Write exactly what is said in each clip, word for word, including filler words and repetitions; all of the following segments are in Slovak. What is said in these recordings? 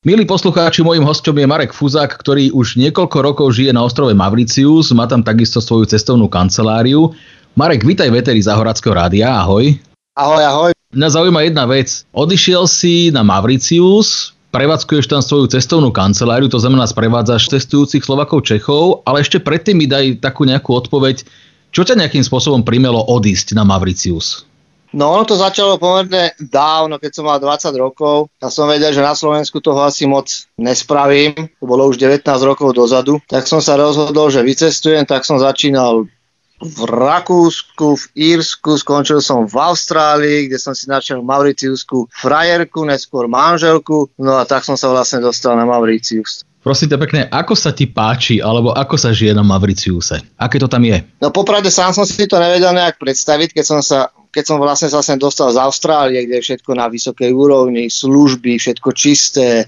Milí poslucháči, môjim hosťom je Marek Fuzák, ktorý už niekoľko rokov žije na ostrove Mauritius, má tam takisto svoju cestovnú kanceláriu. Marek, vítaj v éteri Záhorackého rádia, ahoj. Ahoj, ahoj. Mňa zaujíma jedna vec. Odišiel si na Mauritius, prevádzkuješ tam svoju cestovnú kanceláriu, to znamená sprevádzaš cestujúcich Slovakov, Čechov, ale ešte predtým mi daj takú nejakú odpoveď, čo ťa nejakým spôsobom primelo odísť na Mauritius? No ono to začalo pomerne dávno, keď som mal dvadsať rokov. Ja som vedel, že na Slovensku toho asi moc nespravím. To bolo už devätnásť rokov dozadu. Tak som sa rozhodol, že vycestujem, tak som začínal v Rakúsku, v Írsku, skončil som v Austrálii, kde som si našiel mauritiusku frajerku, neskôr manželku. No a tak som sa vlastne dostal na Mauritius. Prosím ťa pekne, ako sa ti páči, alebo ako sa žije na Mauritiuse? Aké to tam je? No popravde sám som si to nevedel nejak predstaviť, keď som sa keď som vlastne sa sem dostal z Austrálie, kde je všetko na vysokej úrovni, služby, všetko čisté,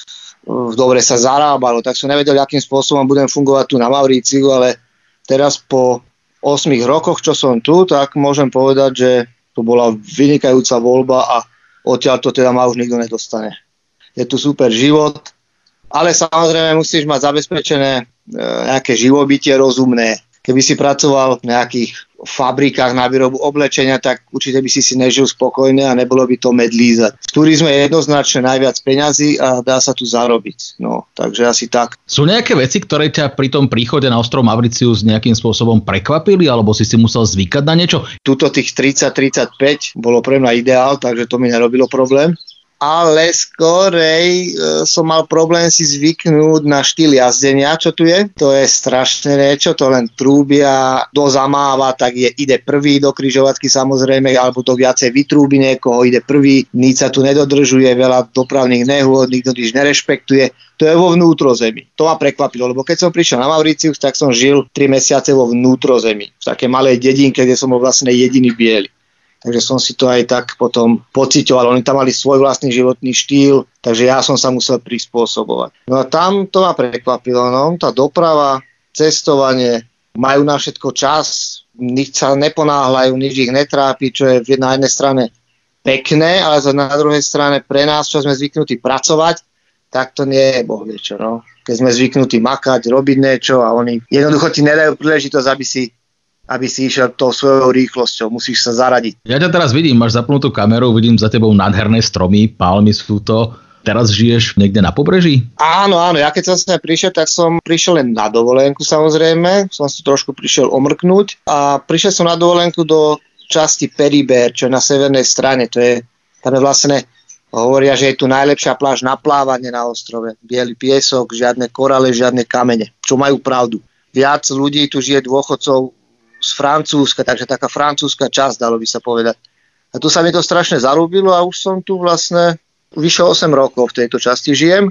dobre sa zarábalo, tak som nevedel, akým spôsobom budem fungovať tu na Mauriciu, ale teraz po ôsmich rokoch, čo som tu, tak môžem povedať, že to bola vynikajúca voľba a odtiaľ to teda ma už nikto nedostane. Je tu super život, ale samozrejme musíš mať zabezpečené nejaké živobytie rozumné. Keby si pracoval v nejakých fabrikách na výrobu oblečenia, tak určite by si si nežil spokojne a nebolo by to medlízať. V turizme je jednoznačne najviac peňazí a dá sa tu zarobiť. No, takže asi tak. Sú nejaké veci, ktoré ťa pri tom príchode na ostrov Mauritius nejakým spôsobom prekvapili, alebo si si musel zvykať na niečo? Tuto tých tridsať tridsaťpäť bolo pre mňa ideál, takže to mi nerobilo problém. Ale skorej e, som mal problém si zvyknúť na štýl jazdenia, čo tu je. To je strašne niečo, to len trúbia, kto zamáva, tak je, ide prvý do križovatky samozrejme, alebo to viacej vytrúbi niekoho, ide prvý, nič sa tu nedodržuje, veľa dopravných nehôd, nikto nič nerešpektuje. To je vo vnútrozemí. To ma prekvapilo, lebo keď som prišiel na Mauritius, tak som žil tri mesiace vo vnútrozemí. V takej malej dedinke, kde som bol vlastne jediný biely. Takže som si to aj tak potom pociťoval. Oni tam mali svoj vlastný životný štýl, takže ja som sa musel prispôsobovať. No a tam to ma prekvapilo. No, tá doprava, cestovanie, majú na všetko čas, nič sa neponáhľajú, nič ich netrápi, čo je na jednej strane pekné, ale na druhej strane pre nás, čo sme zvyknutí pracovať, tak to nie je bohvie čo. No. Keď sme zvyknutí makať, robiť niečo a oni jednoducho ti nedajú príležitosť, aby si aby si išiel tou svojou rýchlosťou, musíš sa zaradiť. Ja ťa teraz vidím, máš zapnutú kameru, vidím za tebou nádherné stromy, palmy sú to. Teraz žiješ niekde na pobreží? Áno, áno, ja keď som sa prišiel, tak som prišiel len na dovolenku samozrejme, som si trošku prišiel omrknúť a prišiel som na dovolenku do časti Peribér, čo je na severnej strane, to je, tam je vlastne, hovoria, že je tu najlepšia pláž na plávanie na ostrove. Biely piesok, žiadne korale, žiadne kamene, čo majú pravdu. Viac ľudí tu žije dôchodcov z Francúzska, takže taká francúzska časť, dalo by sa povedať. A tu sa mi to strašne zarúbilo a už som tu vlastne vyše osem rokov v tejto časti žijem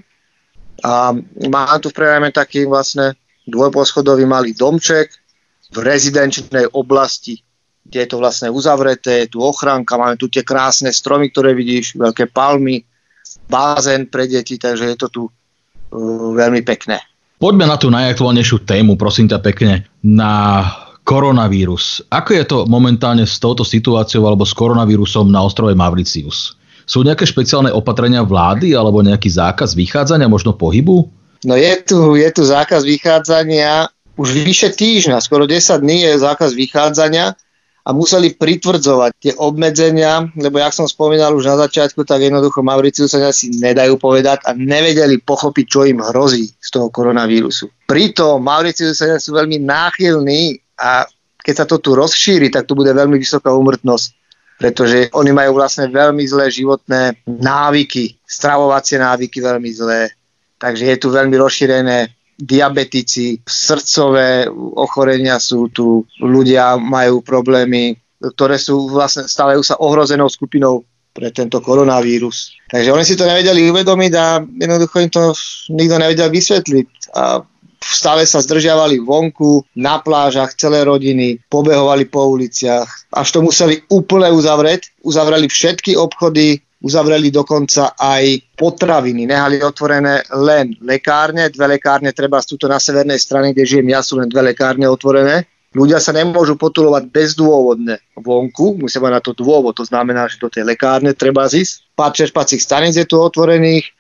a mám tu v prenajme taký vlastne dvojposchodový malý domček v rezidenčnej oblasti, kde je to vlastne uzavreté, je tu ochránka, máme tu tie krásne stromy, ktoré vidíš, veľké palmy, bazén pre deti, takže je to tu uh, veľmi pekné. Poďme na tú najaktuálnejšiu tému, prosím ťa pekne, na koronavírus. Ako je to momentálne s touto situáciou alebo s koronavírusom na ostrove Mauritius? Sú nejaké špeciálne opatrenia vlády alebo nejaký zákaz vychádzania, možno pohybu? No je tu, je tu zákaz vychádzania. Už vyše týždňa, skoro desať dní je zákaz vychádzania a museli pritvrdzovať tie obmedzenia, lebo jak som spomínal už na začiatku, tak jednoducho Mauritiusania si nedajú povedať a nevedeli pochopiť, čo im hrozí z toho koronavírusu. Pritom Mauritiusania sú veľmi náchylní a keď sa to tu rozšíri, tak tu bude veľmi vysoká úmrtnosť, pretože oni majú vlastne veľmi zlé životné návyky, stravovacie návyky veľmi zlé. Takže je tu veľmi rozšírené diabetici, srdcové ochorenia sú tu, ľudia majú problémy, ktoré sú vlastne stávajú sa ohrozenou skupinou pre tento koronavírus. Takže oni si to nevedeli uvedomiť a jednoducho im to nikto nevedel vysvetliť. A stále sa zdržiavali vonku, na plážach, celé rodiny, pobehovali po uliciach, až to museli úplne uzavrieť. Uzavreli všetky obchody, uzavreli dokonca aj potraviny. Nehali otvorené len lekárne, dve lekárne, treba tuto na severnej strane, kde žijem ja, sú len dve lekárne otvorené. Ľudia sa nemôžu potulovať bezdôvodne vonku, musia mať na to dôvod, to znamená, že do tej lekárne treba zísť. Pár čerpacích staníc je tu otvorených,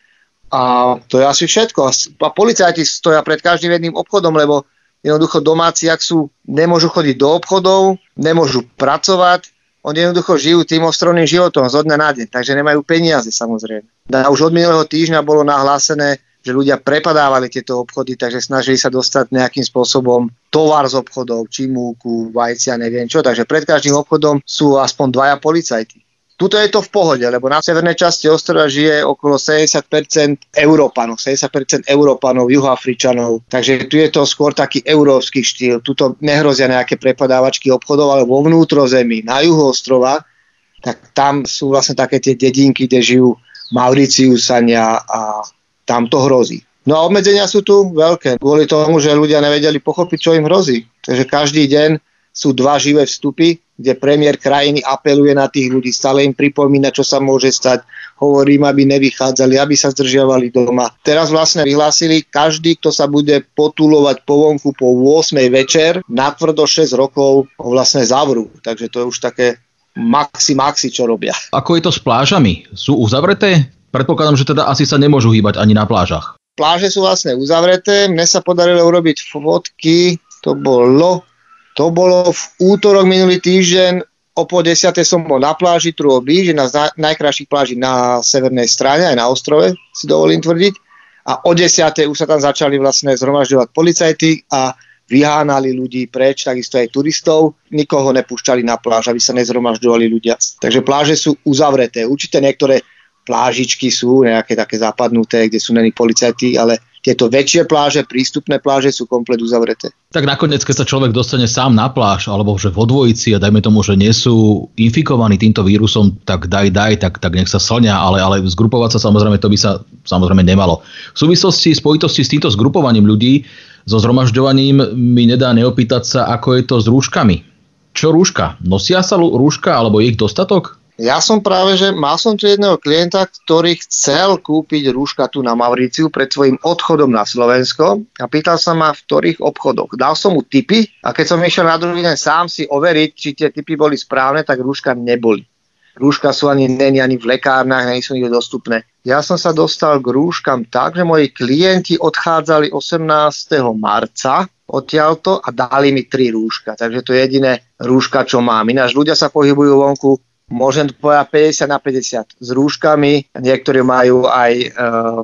A to je asi všetko. A policajti stoja pred každým jedným obchodom, lebo jednoducho domáci, ak sú, nemôžu chodiť do obchodov, nemôžu pracovať, oni jednoducho žijú tým ostrovným životom zo dňa na deň, takže nemajú peniaze samozrejme. A už od minulého týždňa bolo nahlásené, že ľudia prepadávali tieto obchody, takže snažili sa dostať nejakým spôsobom tovar z obchodov, či múku, vajcia, neviem čo. Takže pred každým obchodom sú aspoň dvaja policajti. Tuto je to v pohode, lebo na severnej časti ostrova žije okolo sedemdesiat percent Európanov, sedemdesiat percent Európanov, Juhoafričanov, takže tu je to skôr taký európsky štýl. Tuto nehrozia nejaké prepadávačky obchodov, ale vo vnútrozemí, na juhu ostrova, tak tam sú vlastne také tie dedinky, kde žijú Mauriciusania a tam to hrozí. No a obmedzenia sú tu veľké, kvôli tomu, že ľudia nevedeli pochopiť, čo im hrozí. Takže každý deň sú dva živé vstupy, kde premiér krajiny apeluje na tých ľudí, stále im pripomína, čo sa môže stať, hovorí im, aby nevychádzali, aby sa zdržiavali doma. Teraz vlastne vyhlásili, každý, kto sa bude potulovať po vonku po ôsmej večer, natvrdo šesť rokov ho vlastne zavrú. Takže to je už také maxi maxi, čo robia. Ako je to s plážami? Sú uzavreté? Predpokladám, že teda asi sa nemôžu hýbať ani na plážach. Pláže sú vlastne uzavreté. Mne sa podarilo urobiť fotky. To bolo, to bolo v útorok minulý týždeň. O pol desiatej som bol na pláži Truoby, že na najkrajších pláži na severnej strane, aj na ostrove, si dovolím tvrdiť. A o desiatej už sa tam začali vlastne zhromažďovať policajti a vyhánali ľudí preč, takisto aj turistov. Nikoho nepúšťali na pláž, aby sa nezhromažďovali ľudia. Takže pláže sú uzavreté. Určite niektoré plážičky sú nejaké také zapadnuté, kde sú neni policajti, ale tieto väčšie pláže, prístupné pláže sú komplet uzavreté. Tak nakoniec, keď sa človek dostane sám na pláž, alebo že vo dvojici a dajme tomu, že nie sú infikovaní týmto vírusom, tak daj, daj, tak, tak nech sa slňa, ale, ale zgrupovať sa samozrejme, to by sa samozrejme nemalo. V súvislosti, spojitosti s týmto zgrupovaním ľudí, so zhromažďovaním mi nedá neopýtať sa, ako je to s rúškami. Čo rúška? Nosia sa rúška, alebo je ich dostatok? Ja som práve, že mal som tu jedného klienta, ktorý chcel kúpiť rúška tu na Mauriciu pred svojím odchodom na Slovensko a pýtal sa ma, v ktorých obchodoch. Dal som mu tipy a keď som išiel na druhý deň sám si overiť, či tie tipy boli správne, tak rúška neboli. Rúška sú ani není ani v lekárnach, nie sú nikde dostupné. Ja som sa dostal k rúškam tak, že moji klienti odchádzali osemnásteho marca odtiaľto a dali mi tri rúška. Takže to je jediné rúška, čo mám. Ináč ľudia sa pohybujú vonku, môžem povedať päťdesiat na päťdesiat s rúškami, niektorí majú aj e,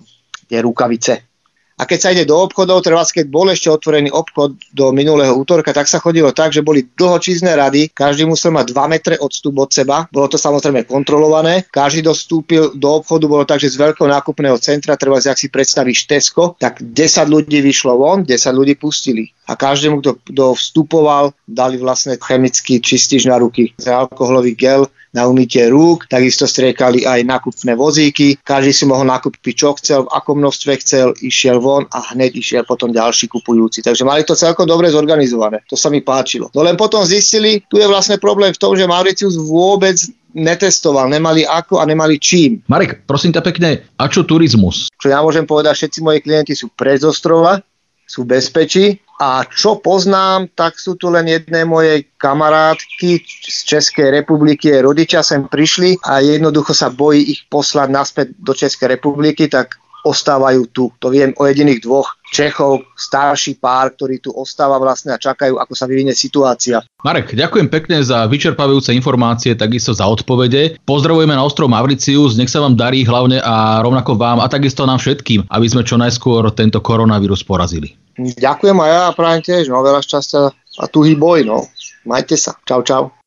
tie rukavice. A keď sa ide do obchodov, treba, keď bol ešte otvorený obchod do minulého útorka, tak sa chodilo tak, že boli dlhočízne rady, každý musel mať dva metre odstup od seba, bolo to samozrejme kontrolované, každý dostúpil do obchodu, bolo tak, že z veľkého nákupného centra, treba, ak si predstavíš Tesco, tak desať ľudí vyšlo von, desať ľudí pustili. A každému, kto, kto vstupoval, dali vlastne chemický čistič na ruky, alkoholový gel na umytie rúk, takisto striekali aj nákupné vozíky, každý si mohol nakúpiť čo chcel, v akom množstve chcel, išiel von a hneď išiel potom ďalší kupujúci. Takže mali to celkom dobre zorganizované, to sa mi páčilo. No len potom zistili, tu je vlastne problém v tom, že Mauricius vôbec netestoval, nemali ako a nemali čím. Marek, prosím ťa pekne, a čo turizmus? Čo ja môžem povedať, všetci moji klienti sú pre z ostrova, sú v bezpečí. A čo poznám, tak sú tu len jedné mojej kamarátky z Českej republiky, rodičia sem prišli a jednoducho sa bojí ich poslať naspäť do Českej republiky, tak ostávajú tu. To viem o jediných dvoch Čechov, starší pár, ktorý tu ostáva vlastne a čakajú, ako sa vyvinie situácia. Marek, ďakujem pekne za vyčerpávajúce informácie, takisto za odpovede. Pozdravujeme na ostrov Mauricius, nech sa vám darí hlavne a rovnako vám a takisto nám všetkým, aby sme čo najskôr tento koronavírus porazili. Ďakujem aj ja a prajem tiež, no veľa šťastia a tuhý boj, no. Majte sa. Čau, čau.